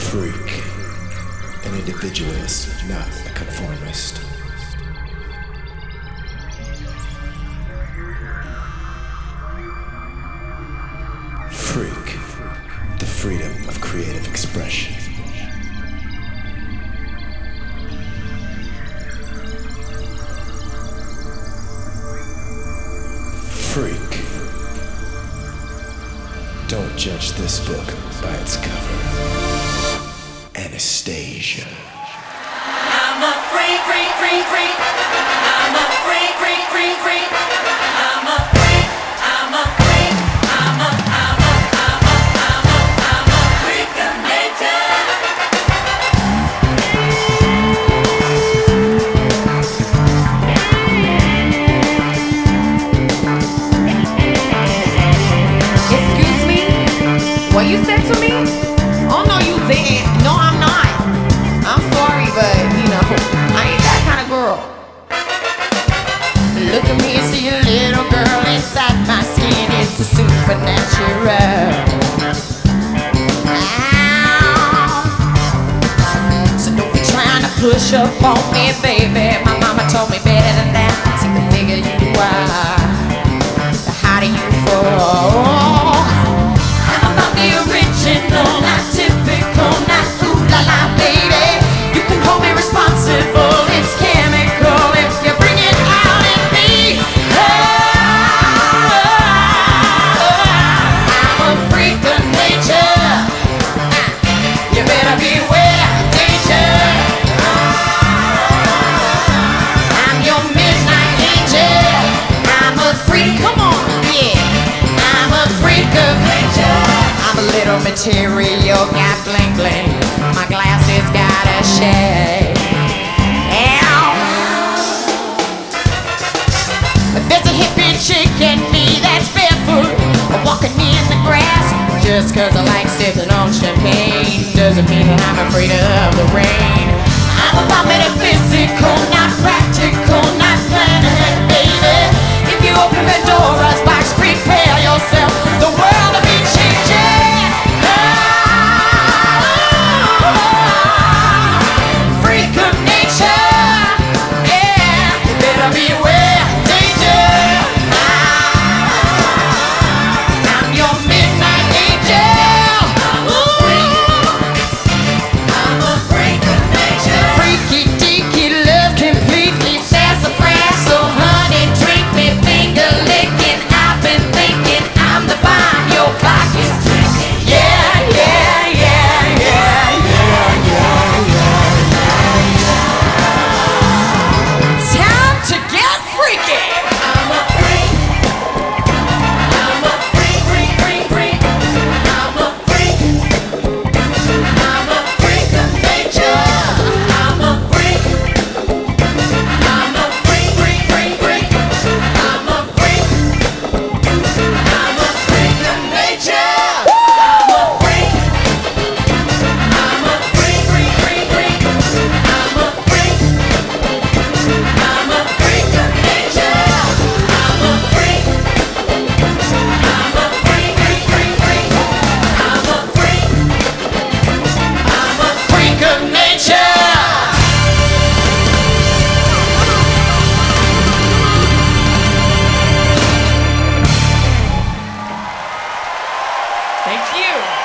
freak, an individualist, not a conformist. Freak, the freedom of creative expression. Freak, don't judge this book by its cover. Anastasia. I'm a freak, freak, freak, freak. I'm a freak, freak, freak, freak. I'm a freak, I'm a freak. I'm a freak of nature. Excuse me? What you said to me? Oh no, you didn't. No, I'm not. I'm sorry, but I ain't that kind of girl. Look at me and see a little girl inside my skin. It's a supernatural. Ow. So don't be trying to push up on me, baby. My mama told me better than that. See, the bigger you are, the harder you fall. I'm about the original, not typical, not ooh la la, baby. You can hold me responsible, it's chemical if you bring it out in me. I'm a freak of nature. You better beware danger. I'm your midnight angel. I'm a freak, come on, yeah. I'm a freak of nature. I'm a little material, got bling bling. My glasses got a shade. Ow. But there's a hippie chick in me that's barefoot, walking in the grass. Just cause I like stepping on champagne doesn't mean that I'm afraid of the rain. I'm about metaphysical, not practical, not planned, baby. If you open Pandora's box, prepare yourself. The world will be changing. Freak of nature. Yeah, you better beware danger. I'm your midnight angel. I'm a freak of nature. Freaky deaky love completely sassafras. So honey, drink me, finger licking. I've been thinking I'm the bomb your pocket's drinking. Yeah, yeah, yeah, yeah, yeah, yeah, yeah. Time to get freaky. I'm a freak. I'm a freak, freak, freak, freak. I'm a freak. I'm a freak of nature. I'm a freak. I'm a freak, freak, freak, freak. I'm a freak. I'm a freak of nature. I'm a freak. I'm a freak, freak, freak, freak. I'm a freak. I'm a freak of nature. I'm a freak. I'm a freak, freak, freak, freak. I'm a freak. I'm a freak of nature. Thank you.